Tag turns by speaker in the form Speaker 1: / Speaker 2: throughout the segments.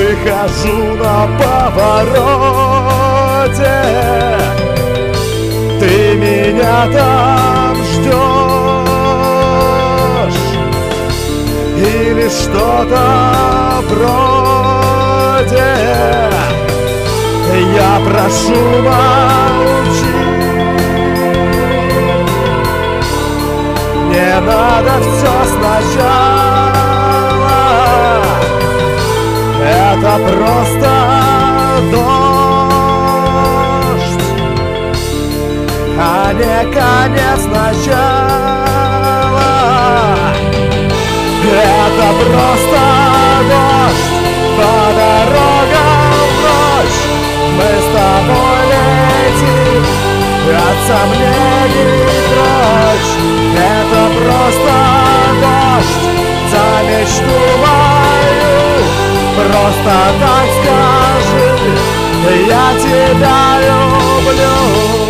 Speaker 1: выхожу на повороте, ты меня там ждешь, или что-то вроде я прошу молчи. Не надо все сначала, это просто дождь, а не конец начала. Это просто дождь по дорогам в ночь. Мы с тобой летим от сомнений прочь. Это просто дождь за мечту мою. Просто так скажи, я тебя люблю.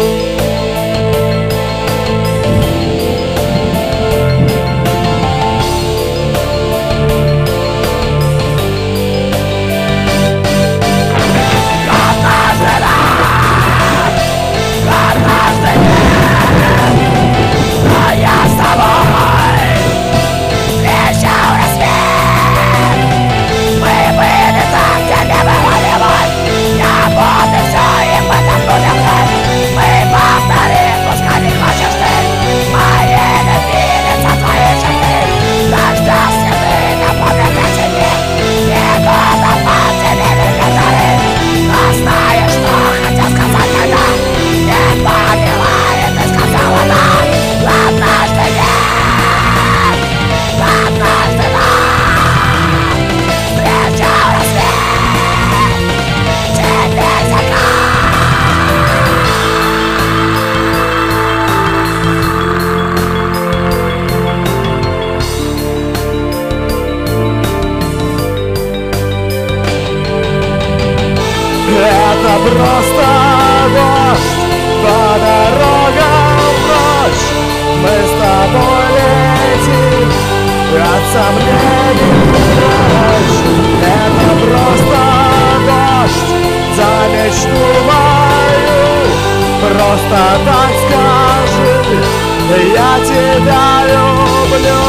Speaker 1: Это просто дождь по дорогам в ночь. Мы с тобой летим от сомнений прочь. Это просто дождь за мечту мою. Просто так скажи, я тебя люблю.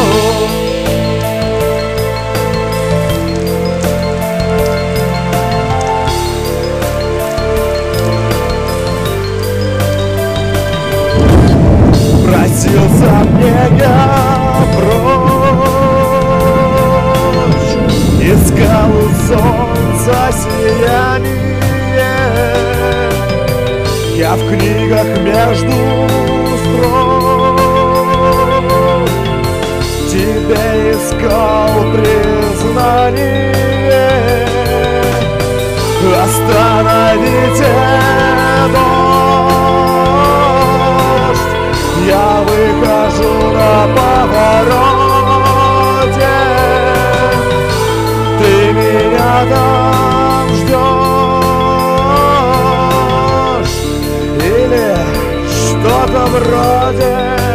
Speaker 1: Просился мне я прочь, искал у солнца сияние. Я в книгах между строк тебе искал признание. Остановите дождь, я выхожу на повороте, ты меня там ждешь, или что-то вроде.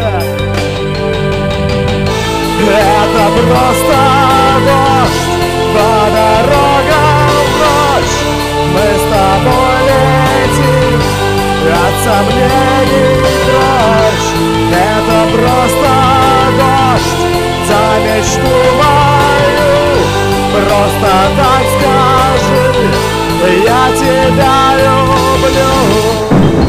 Speaker 1: Это просто дождь по дорогам в ночь. Мы с тобой летим от сомнений прочь. Это просто дождь за мечту мою. Просто так скажи, я тебя люблю.